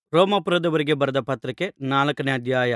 ರೋಮಾಪುರದವರಿಗೆ ಬರೆದ ಪತ್ರಿಕೆ 4ನೇ ಅಧ್ಯಾಯ.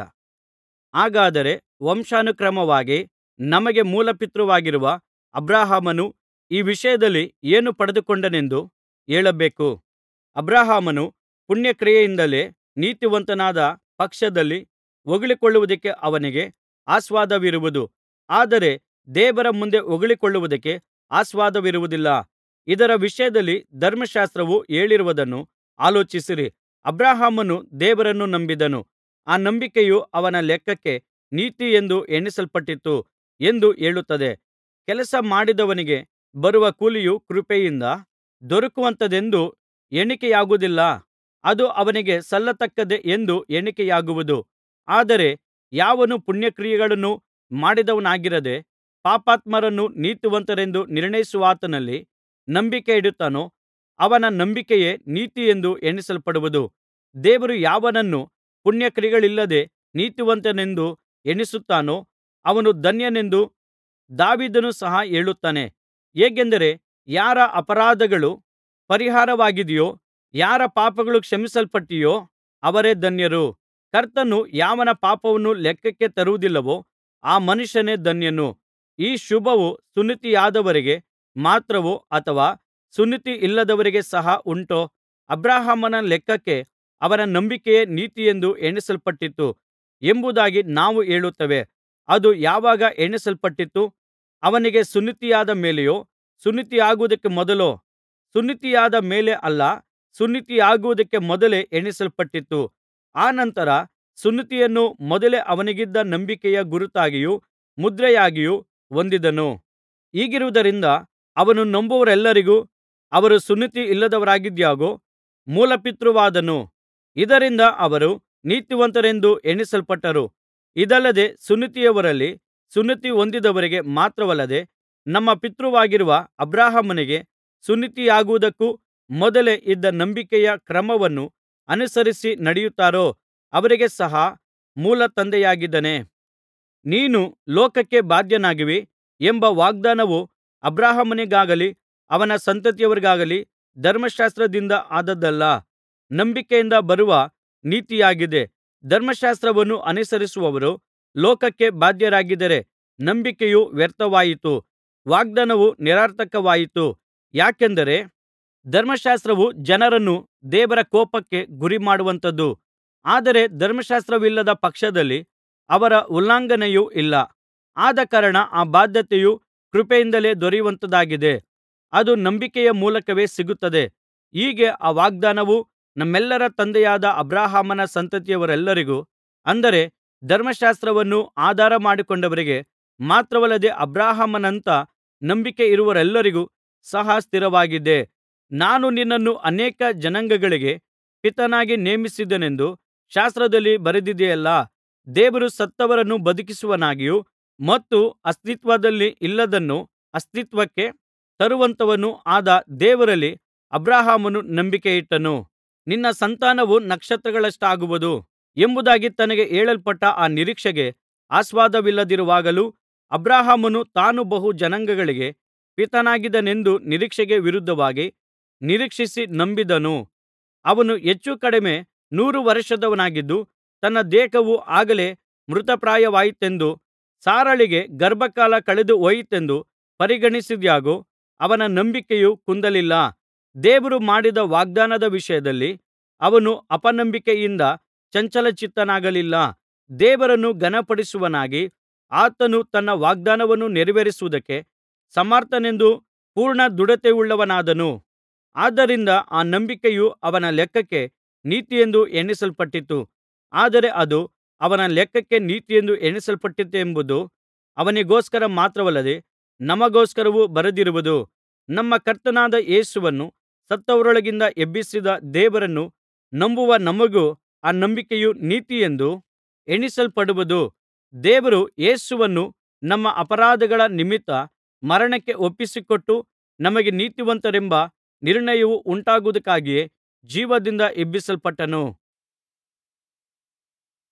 ಹಾಗಾದರೆ ವಂಶಾನುಕ್ರಮವಾಗಿ ನಮಗೆ ಮೂಲಪಿತೃವಾಗಿರುವ ಅಬ್ರಹಾಮನು ಈ ವಿಷಯದಲ್ಲಿ ಏನು ಪಡೆದುಕೊಂಡನೆಂದು ಹೇಳಬೇಕು. ಅಬ್ರಹಾಮನು ಪುಣ್ಯಕ್ರಿಯೆಯಿಂದಲೇ ನೀತಿವಂತನಾದ ಪಕ್ಷದಲ್ಲಿ ಹೊಗಳಿಕೊಳ್ಳುವುದಕ್ಕೆ ಅವನಿಗೆ ಆಸ್ಪದವಿರುವುದು. ಆದರೆ ದೇವರ ಮುಂದೆ ಹೊಗಳಿಕೊಳ್ಳುವುದಕ್ಕೆ ಆಸ್ಪದವಿರುವುದಿಲ್ಲ. ಇದರ ವಿಷಯದಲ್ಲಿ ಧರ್ಮಶಾಸ್ತ್ರವು ಹೇಳಿರುವುದನ್ನು ಆಲೋಚಿಸಿರಿ. ಅಬ್ರಹಾಮನು ದೇವರನ್ನು ನಂಬಿದನು, ಆ ನಂಬಿಕೆಯು ಅವನ ಲೆಕ್ಕಕ್ಕೆ ನೀತಿ ಎಂದು ಎಣಿಸಲ್ಪಟ್ಟಿತು ಎಂದು ಹೇಳುತ್ತದೆ. ಕೆಲಸ ಮಾಡಿದವನಿಗೆ ಬರುವ ಕೂಲಿಯು ಕೃಪೆಯಿಂದ ದೊರಕುವಂಥದೆಂದು ಎಣಿಕೆಯಾಗುವುದಿಲ್ಲ, ಅದು ಅವನಿಗೆ ಸಲ್ಲತಕ್ಕದ್ದೇ ಎಂದು ಎಣಿಕೆಯಾಗುವುದು. ಆದರೆ ಯಾವನು ಪುಣ್ಯಕ್ರಿಯೆಗಳನ್ನು ಮಾಡಿದವನಾಗಿರದೆ ಪಾಪಾತ್ಮರನ್ನು ನೀತಿವಂತರೆಂದು ನಿರ್ಣಯಿಸುವಾತನಲ್ಲಿ ನಂಬಿಕೆಯಿಡುತ್ತಾನೋ ಅವನ ನಂಬಿಕೆಯೇ ನೀತಿ ಎಂದು ಎಣಿಸಲ್ಪಡುವುದು. ದೇವರು ಯಾವನನ್ನು ಪುಣ್ಯಕ್ರಿಯೆಗಳಿಲ್ಲದೆ ನೀತಿವಂತನೆಂದು ಎಣಿಸುತ್ತಾನೋ ಅವನು ಧನ್ಯನೆಂದು ದಾವೀದನು ಸಹ ಹೇಳುತ್ತಾನೆ. ಹೇಗೆಂದರೆ, ಯಾರ ಅಪರಾಧಗಳು ಪರಿಹಾರವಾಗಿದೆಯೋ, ಯಾರ ಪಾಪಗಳು ಕ್ಷಮಿಸಲ್ಪಟ್ಟಿವೆಯೋ ಅವರೇ ಧನ್ಯರು. ಕರ್ತನು ಯಾವನ ಪಾಪವನ್ನು ಲೆಕ್ಕಕ್ಕೆ ತರುವುದಿಲ್ಲವೋ ಆ ಮನುಷ್ಯನೇ ಧನ್ಯನು. ಈ ಶುಭವು ಸುನ್ನತಿಯಾದವರಿಗೆ ಮಾತ್ರವೋ ಅಥವಾ ಸುನ್ನತಿ ಇಲ್ಲದವರಿಗೆ ಸಹ ಉಂಟೋ? ಅಬ್ರಹಾಮನ ಲೆಕ್ಕಕ್ಕೆ ಅವನ ನಂಬಿಕೆಯೇ ನೀತಿಯೆಂದು ಎಣಿಸಲ್ಪಟ್ಟಿತು ಎಂಬುದಾಗಿ ನಾವು ಹೇಳುತ್ತೇವೆ. ಅದು ಯಾವಾಗ ಎಣಿಸಲ್ಪಟ್ಟಿತು? ಅವನಿಗೆ ಸುನ್ನತಿಯಾದ ಮೇಲೆಯೋ ಸುನ್ನತಿಯಾಗುವುದಕ್ಕೆ ಮೊದಲೋ? ಸುನ್ನತಿಯಾದ ಮೇಲೆ ಅಲ್ಲ, ಸುನ್ನತಿಯಾಗುವುದಕ್ಕೆ ಮೊದಲೇ ಎಣಿಸಲ್ಪಟ್ಟಿತು. ಅನಂತರ ಸುನ್ನತಿಯನ್ನು ಮೊದಲೇ ಅವನಿಗಿದ್ದ ನಂಬಿಕೆಯ ಗುರುತಾಗಿಯೂ ಮುದ್ರೆಯಾಗಿಯೂ ಹೊಂದಿದನು. ಹೀಗಿರುವುದರಿಂದ ಅವನು ನಂಬುವವರೆಲ್ಲರಿಗೂ ಅವರು ಸುನ್ನತಿ ಇಲ್ಲದವರಾಗಿದ್ದಾಗ್ಯೂ ಮೂಲಪಿತೃವಾದನು. ಇದರಿಂದ ಅವರು ನೀತಿವಂತರೆಂದು ಎಣಿಸಲ್ಪಟ್ಟರು. ಇದಲ್ಲದೆ ಸುನ್ನತಿಯವರಲ್ಲಿ ಸುನ್ನತಿ ಹೊಂದಿದವರಿಗೆ ಮಾತ್ರವಲ್ಲದೆ ನಮ್ಮ ಪಿತೃವಾಗಿರುವ ಅಬ್ರಹಾಮನಿಗೆ ಸುನ್ನತಿಯಾಗುವುದಕ್ಕೂ ಮೊದಲೇ ಇದ್ದ ನಂಬಿಕೆಯ ಕ್ರಮವನ್ನು ಅನುಸರಿಸಿ ನಡೆಯುತ್ತಾರೋ ಅವರಿಗೆ ಸಹ ಮೂಲ ತಂದೆಯಾಗಿದ್ದಾನೆ. ನೀನು ಲೋಕಕ್ಕೆ ಬಾಧ್ಯನಾಗುವಿ ಎಂಬ ವಾಗ್ದಾನವು ಅಬ್ರಹಾಮನಿಗಾಗಲಿ ಅವನ ಸಂತತಿಯವರಿಗಾಗಲಿ ಧರ್ಮಶಾಸ್ತ್ರದಿಂದ ಆದದ್ದಲ್ಲ, ನಂಬಿಕೆಯಿಂದ ಬರುವ ನೀತಿಯಾಗಿದೆ. ಧರ್ಮಶಾಸ್ತ್ರವನ್ನು ಅನುಸರಿಸುವವರು ಲೋಕಕ್ಕೆ ಬಾಧ್ಯರಾಗಿದ್ದರೆ ನಂಬಿಕೆಯು ವ್ಯರ್ಥವಾಯಿತು, ವಾಗ್ದಾನವು ನಿರರ್ಥಕವಾಯಿತು. ಯಾಕೆಂದರೆ ಧರ್ಮಶಾಸ್ತ್ರವು ಜನರನ್ನು ದೇವರ ಕೋಪಕ್ಕೆ ಗುರಿಮಾಡುವಂಥದ್ದು. ಆದರೆ ಧರ್ಮಶಾಸ್ತ್ರವಿಲ್ಲದ ಪಕ್ಷದಲ್ಲಿ ಅವರ ಉಲ್ಲಂಘನೆಯೂ ಇಲ್ಲ. ಆದಕಾರಣ ಆ ಬಾಧ್ಯತೆಯು ಕೃಪೆಯಿಂದಲೇ ದೊರೆಯುವಂಥದ್ದಾಗಿದೆ. ಅದು ನಂಬಿಕೆಯ ಮೂಲಕವೇ ಸಿಗುತ್ತದೆ. ಹೀಗೆ ಆ ವಾಗ್ದಾನವು ನಮ್ಮೆಲ್ಲರ ತಂದೆಯಾದ ಅಬ್ರಹಾಮನ ಸಂತತಿಯವರೆಲ್ಲರಿಗೂ, ಅಂದರೆ ಧರ್ಮಶಾಸ್ತ್ರವನ್ನು ಆಧಾರ ಮಾಡಿಕೊಂಡವರಿಗೆ ಮಾತ್ರವಲ್ಲದೆ ಅಬ್ರಹಾಮನಂಥ ನಂಬಿಕೆಯಿರುವವರೆಲ್ಲರಿಗೂ ಸಹ ಸ್ಥಿರವಾಗಿದೆ. ನಾನು ನಿನ್ನನ್ನು ಅನೇಕ ಜನಾಂಗಗಳಿಗೆ ಪಿತನಾಗಿ ನೇಮಿಸಿದೆನೆಂದು ಶಾಸ್ತ್ರದಲ್ಲಿ ಬರೆದಿದೆಯಲ್ಲಾ. ದೇವರು ಸತ್ತವರನ್ನು ಬದುಕಿಸುವವನಾಗಿಯೂ ಮತ್ತು ಅಸ್ತಿತ್ವದಲ್ಲಿ ಇಲ್ಲದ್ದನ್ನು ಅಸ್ತಿತ್ವಕ್ಕೆ ತರುವಂಥವನೂ ಆದ ದೇವರಲ್ಲಿ ಅಬ್ರಹಾಮನು ನಂಬಿಕೆಯಿಟ್ಟನು. ನಿನ್ನ ಸಂತಾನವು ನಕ್ಷತ್ರಗಳಷ್ಟಾಗುವುದು ಎಂಬುದಾಗಿ ತನಗೆ ಹೇಳಲ್ಪಟ್ಟ ಆ ನಿರೀಕ್ಷೆಗೆ ಆಸ್ಪದವಿಲ್ಲದಿರುವಾಗಲೂ ಅಬ್ರಹಾಮನು ತಾನು ಬಹು ಜನಾಂಗಗಳಿಗೆ ಪಿತನಾಗಿದ್ದೇನೆಂದು ನಿರೀಕ್ಷೆಗೆ ವಿರುದ್ಧವಾಗಿ ನಿರೀಕ್ಷಿಸಿ ನಂಬಿದನು. ಅವನು ಹೆಚ್ಚು ಕಡಿಮೆ 100 ವರ್ಷದವನಾಗಿದ್ದು ತನ್ನ ದೇಹವು ಆಗಲೇ ಮೃತಪ್ರಾಯವಾಯಿತೆಂದೂ ಸಾರಳಿಗೆ ಗರ್ಭಕಾಲ ಕಳೆದು ಹೋಯಿತೆಂದೂ ಪರಿಗಣಿಸಿದ್ದಾಗ್ಯೂ ಅವನ ನಂಬಿಕೆಯು ಕುಂದಲಿಲ್ಲ. ದೇವರು ಮಾಡಿದ ವಾಗ್ದಾನದ ವಿಷಯದಲ್ಲಿ ಅವನು ಅಪನಂಬಿಕೆಯಿಂದ ಚಂಚಲಚಿತ್ತನಾಗಲಿಲ್ಲ. ದೇವರನ್ನು ಘನಪಡಿಸುವವನಾಗಿ ಆತನು ತನ್ನ ವಾಗ್ದಾನವನ್ನು ನೆರವೇರಿಸುವುದಕ್ಕೆ ಸಮರ್ಥನೆಂದು ಪೂರ್ಣ ದೃಢತೆಯುಳ್ಳವನಾದನು. ಆದ್ದರಿಂದ ಆ ನಂಬಿಕೆಯು ಅವನ ಲೆಕ್ಕಕ್ಕೆ ನೀತಿಯೆಂದು ಎಣಿಸಲ್ಪಟ್ಟಿತು. ಆದರೆ ಅದು ಅವನ ಲೆಕ್ಕಕ್ಕೆ ನೀತಿಯೆಂದು ಎಣಿಸಲ್ಪಟ್ಟಿತೆಂಬುದು ಅವನಿಗೋಸ್ಕರ ಮಾತ್ರವಲ್ಲದೆ ನಮಗೋಸ್ಕರವೂ ಬರೆದಿರುವುದು. ನಮ್ಮ ಕರ್ತನಾದ ಯೇಸುವನ್ನು ಸತ್ತವರೊಳಗಿಂದ ಎಬ್ಬಿಸಿದ ದೇವರನ್ನು ನಂಬುವ ನಮಗೂ ಆ ನಂಬಿಕೆಯು ನೀತಿಯೆಂದು ಎಣಿಸಲ್ಪಡುವುದು. ದೇವರು ಯೇಸುವನ್ನು ನಮ್ಮ ಅಪರಾಧಗಳ ನಿಮಿತ್ತ ಮರಣಕ್ಕೆ ಒಪ್ಪಿಸಿಕೊಟ್ಟು ನಮಗೆ ನೀತಿವಂತರೆಂಬ ನಿರ್ಣಯವು ಉಂಟಾಗುವುದಕ್ಕಾಗಿಯೇ ಜೀವದಿಂದ ಎಬ್ಬಿಸಲ್ಪಟ್ಟನು.